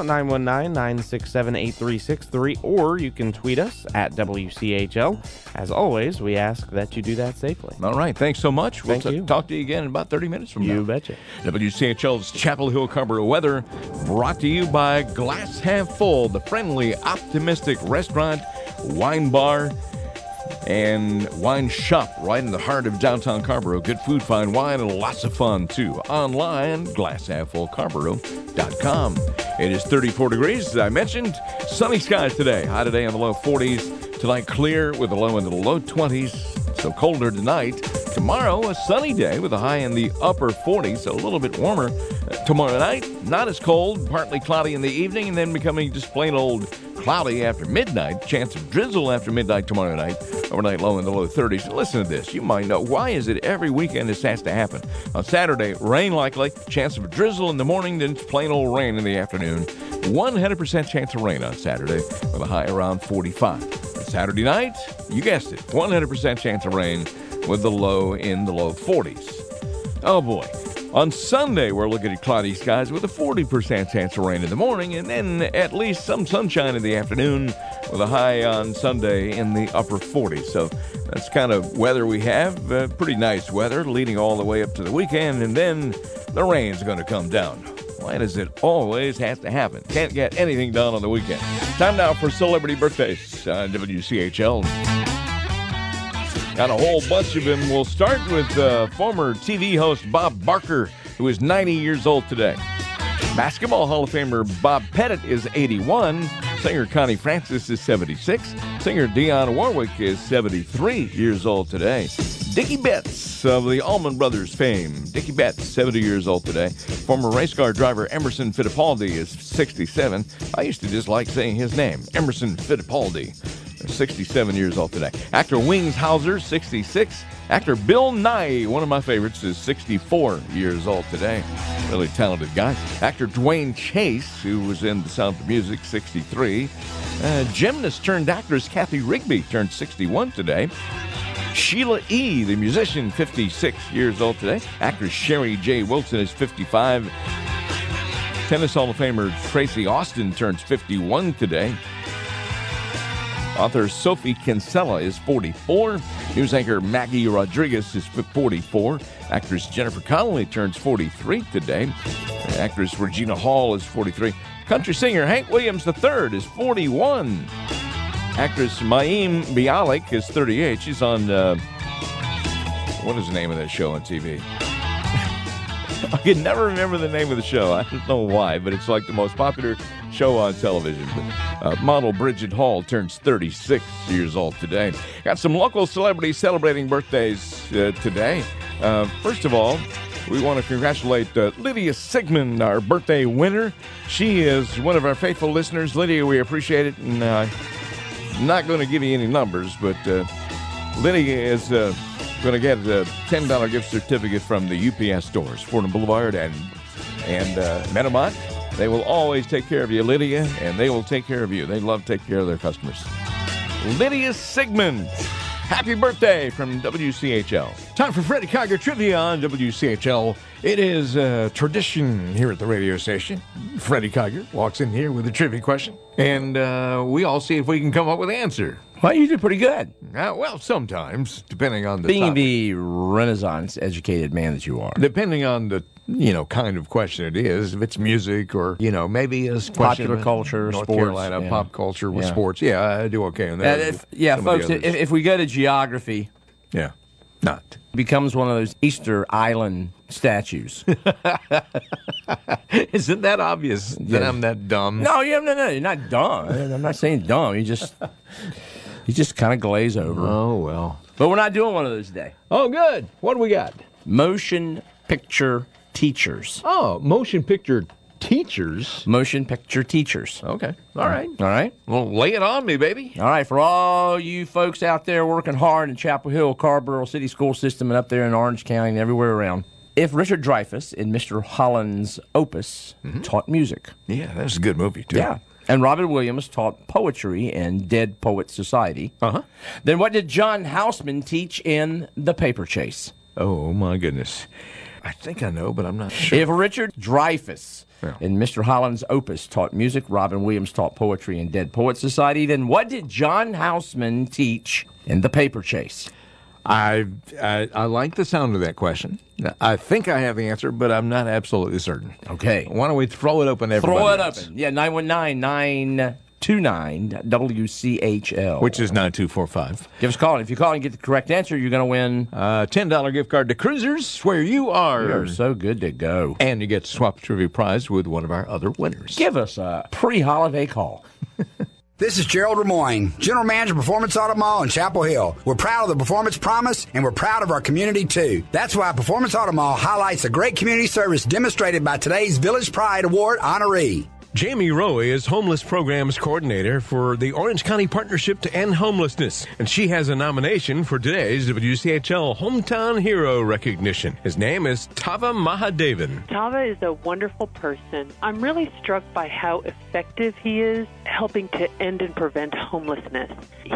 919-967-8363, or you can tweet us at WCHL. As always, we ask that you do that safely. All right. Thanks so much. We'll Thank you. Talk to you again in about 30 minutes from now. You betcha. WCHL's Chapel Hill Carrboro weather brought to you by Glass Half Full, the friendly, optimistic restaurant, wine bar, and wine shop right in the heart of downtown Carrboro. Good food, fine wine, and lots of fun, too. Online, glasshalffullcarrboro.com. It is 34 degrees, as I mentioned. Sunny skies today. High today in the low 40s. Tonight, clear with a low in the low 20s. so colder tonight. Tomorrow, a sunny day with a high in the upper 40s, so a little bit warmer. Tomorrow night, not as cold, partly cloudy in the evening, and then becoming just plain old cloudy after midnight. Chance of drizzle after midnight tomorrow night. Overnight low in the low 30s. Listen to this. You might know, why is it every weekend this has to happen? On Saturday, rain likely. Chance of a drizzle in the morning, then plain old rain in the afternoon. 100% chance of rain on Saturday with a high around 45. Saturday night, you guessed it, 100% chance of rain with the low in the low 40s. Oh boy. On Sunday, we're looking at cloudy skies with a 40% chance of rain in the morning, and then at least some sunshine in the afternoon with a high on Sunday in the upper 40s. So that's kind of weather we have. Pretty nice weather leading all the way up to the weekend, and then the rain's going to come down. Why does it always have to happen? Can't get anything done on the weekend. Time now for celebrity birthdays on WCHL. Got a whole bunch of them. We'll start with former TV host Bob Barker, who is 90 years old today. Basketball Hall of Famer Bob Pettit is 81. Singer Connie Francis is 76. Singer Dionne Warwick is 73 years old today. Dickie Betts of the Allman Brothers fame. Dickie Betts, 70 years old today. Former race car driver Emerson Fittipaldi is 67. I used to just like saying his name, Emerson Fittipaldi. 67 years old today. Actor Wings Hauser, 66. Actor Bill Nye, one of my favorites, is 64 years old today. Really talented guy. Actor Dwayne Chase, who was in The Sound of Music, 63. Gymnast turned actress Kathy Rigby turned 61 today. Sheila E., the musician, 56 years old today. Actress Sherry J. Wilson is 55. Tennis Hall of Famer Tracy Austin turns 51 today. Author Sophie Kinsella is 44. News anchor Maggie Rodriguez is 44. Actress Jennifer Connelly turns 43 today. Actress Regina Hall is 43. Country singer Hank Williams III is 41. Actress Mayim Bialik is 38. She's on, what is the name of that show on TV? I can never remember the name of the show. I don't know why, but it's like the most popular show on television. Model Bridget Hall turns 36 years old today. Got some local celebrities celebrating birthdays today. First of all, we want to congratulate Lydia Sigmund, our birthday winner. She is one of our faithful listeners. Lydia, we appreciate it. And I'm not going to give you any numbers, but Lydia is going to get a $10 gift certificate from the UPS stores, Fordham Boulevard and Metamont. They will always take care of you, Lydia, and they will take care of you. They love to take care of their customers. Lydia Sigmund, happy birthday from WCHL. Time for Freddie Kiger Trivia on WCHL. It is a tradition here at the radio station. Freddie Kiger walks in here with a trivia question, and we all see if we can come up with an answer. Well, you do pretty good. Well, sometimes, depending on the Being topic. the Renaissance-educated man that you are. Depending on the, kind of question it is. If it's music or, maybe a Popular culture, North sports. Carolina, yeah. pop culture with Yeah. sports. Yeah, I do okay on that. Folks, if we go to geography, yeah, not. It becomes one of those Easter Island statues. Isn't that obvious that I'm that dumb? No, you're not dumb. I'm not saying dumb. You just kind of glaze over. Oh, well. But we're not doing one of those today. Oh, good. What do we got? Motion picture teachers. Oh, motion picture teachers? Motion picture teachers. Okay. All right. All right. Well, lay it on me, baby. All right. For all you folks out there working hard in Chapel Hill, Carrboro City School System, and up there in Orange County and everywhere around, if Richard Dreyfuss in Mr. Holland's Opus taught music. Yeah, that's a good movie, too. Yeah. And Robin Williams taught poetry in Dead Poets Society. Then what did John Houseman teach in The Paper Chase? Oh, my goodness. I think I know, but I'm not sure. If Richard Dreyfuss in Mr. Holland's Opus taught music, Robin Williams taught poetry in Dead Poets Society, then what did John Houseman teach in The Paper Chase? I like the sound of that question. I think I have the answer, but I'm not absolutely certain. Okay. Why don't we throw it open to everybody Throw it else? open. Yeah, 919-929-WCHL. Which is 9245. Give us a call. And if you call and get the correct answer, you're going to win a $10 gift card to Cruisers, where you are. You're so good to go. And you get to swap a trivia prize with one of our other winners. Give us a pre-holiday call. This is Gerald Lemoyne, General Manager of Performance Auto Mall in Chapel Hill. We're proud of the Performance Promise, and we're proud of our community, too. That's why Performance Auto Mall highlights the great community service demonstrated by today's Village Pride Award honoree. Jamie Rowe is Homeless Programs Coordinator for the Orange County Partnership to End Homelessness, and she has a nomination for today's WCHL Hometown Hero recognition. His name is Tava Mahadevan. Tava is a wonderful person. I'm really struck by how effective he is helping to end and prevent homelessness.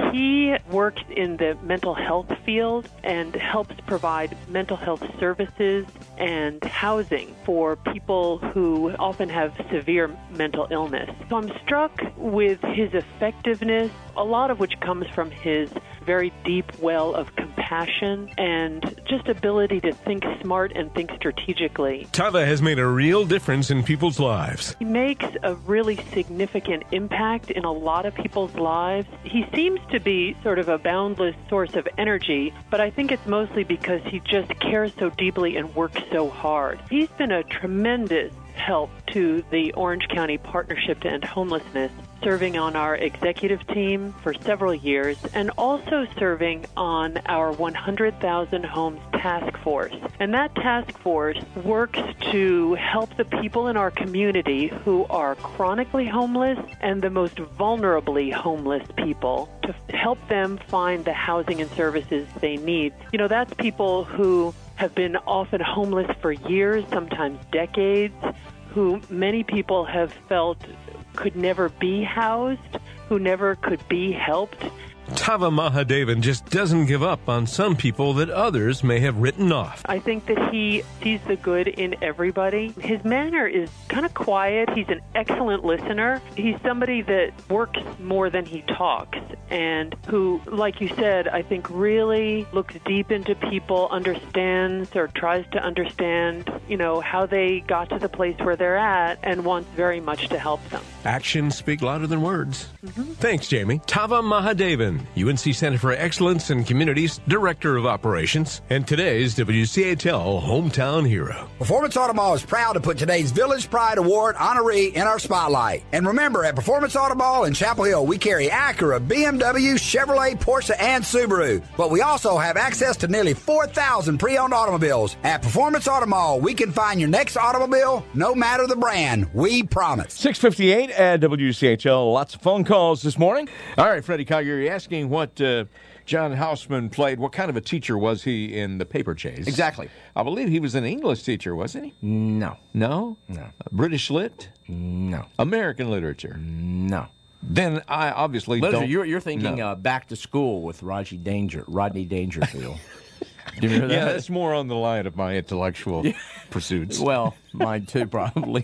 He works in the mental health field and helps provide mental health services and housing for people who often have severe mental illness. So I'm struck with his effectiveness, a lot of which comes from his very deep well of compassion and just ability to think smart and think strategically. Tava has made a real difference in people's lives. He makes a really significant impact in a lot of people's lives. He seems to be sort of a boundless source of energy, but I think it's mostly because he just cares so deeply and works so hard. He's been a tremendous help to the Orange County Partnership to End Homelessness, serving on our executive team for several years and also serving on our 100,000 Homes Task Force. And that task force works to help the people in our community who are chronically homeless and the most vulnerably homeless people to help them find the housing and services they need. You know, that's people who have been often homeless for years, sometimes decades, who many people have felt could never be housed, who never could be helped. Tava Mahadevan just doesn't give up on some people that others may have written off. I think that he sees the good in everybody. His manner is kind of quiet. He's an excellent listener. He's somebody that works more than he talks and who, like you said, I think really looks deep into people, understands or tries to understand, you know, how they got to the place where they're at and wants very much to help them. Actions speak louder than words. Thanks, Jamie. Tava Mahadevan, UNC Center for Excellence in Communities, Director of Operations, and today's WCHL Hometown Hero. Performance Auto Mall is proud to put today's Village Pride Award honoree in our spotlight. And remember, at Performance Auto Mall in Chapel Hill, we carry Acura, BMW, Chevrolet, Porsche, and Subaru. But we also have access to nearly 4,000 pre-owned automobiles. At Performance Auto Mall, we can find your next automobile, no matter the brand. We promise. 6:58 at WCHL. Lots of phone calls this morning. All right, Freddie Collier, you're asking what John Houseman played. What kind of a teacher was he in the paper chase? Exactly. I believe he was an English teacher, wasn't he? No. No? No. British lit? No. American literature? No. Then I obviously don't. You're thinking Back to School with Rodney Dangerfield. Do you remember that? Yeah, that's more on the line of my intellectual pursuits. Well, mine too, probably.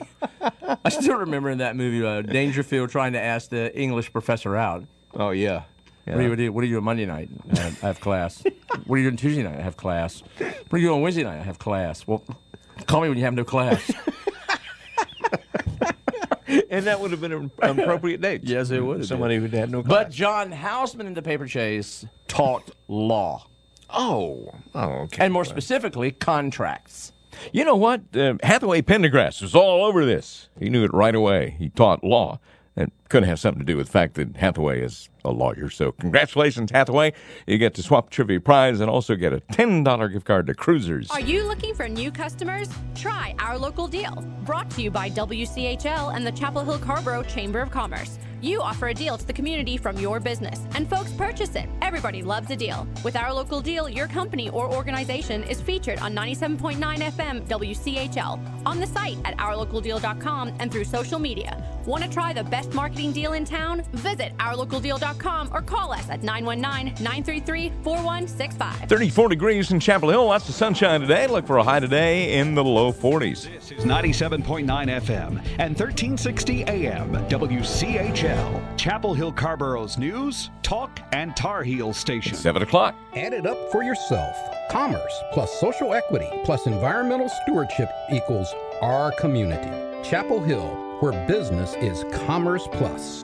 I still remember in that movie Dangerfield trying to ask the English professor out. Oh, yeah. What do you do on Monday night? I have class. What are you doing Tuesday night? I have class. What are you doing on Wednesday night? I have class. Well, call me when you have no class. And that would have been an appropriate date. Yes, it would have Somebody who had no class. But John Houseman in the paper chase taught law. Oh, okay. And more specifically, contracts. You know what? Hathaway Pendergrass was all over this. He knew it right away. He taught law. It could have something to do with the fact that Hathaway is a lawyer. So congratulations, Hathaway. You get to swap trivia prize and also get a $10 gift card to Cruisers. Are you looking for new customers? Try Our Local Deal. Brought to you by WCHL and the Chapel Hill Carrboro Chamber of Commerce. You offer a deal to the community from your business, and folks purchase it. Everybody loves a deal. With Our Local Deal, your company or organization is featured on 97.9 FM WCHL, on the site at ourlocaldeal.com, and through social media. Want to try the best marketing deal in town? Visit ourlocaldeal.com or call us at 919-933-4165. 34 degrees in Chapel Hill. Lots of sunshine today. Look for a high today in the low 40s. This is 97.9 FM and 1360 AM WCHL. Chapel Hill Carrboro's news, talk, and Tar Heel station. 7 o'clock. Add it up for yourself. Commerce plus social equity plus environmental stewardship equals our community. Chapel Hill, where business is Commerce Plus.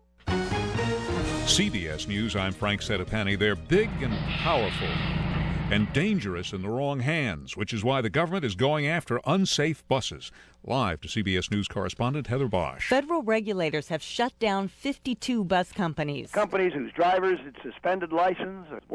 CBS News, I'm Frank Sedapani. They're big and powerful. and dangerous in the wrong hands, which is why the government is going after unsafe buses. Live to CBS News correspondent Heather Bosch. Federal regulators have shut down 52 bus companies. Companies whose drivers had suspended license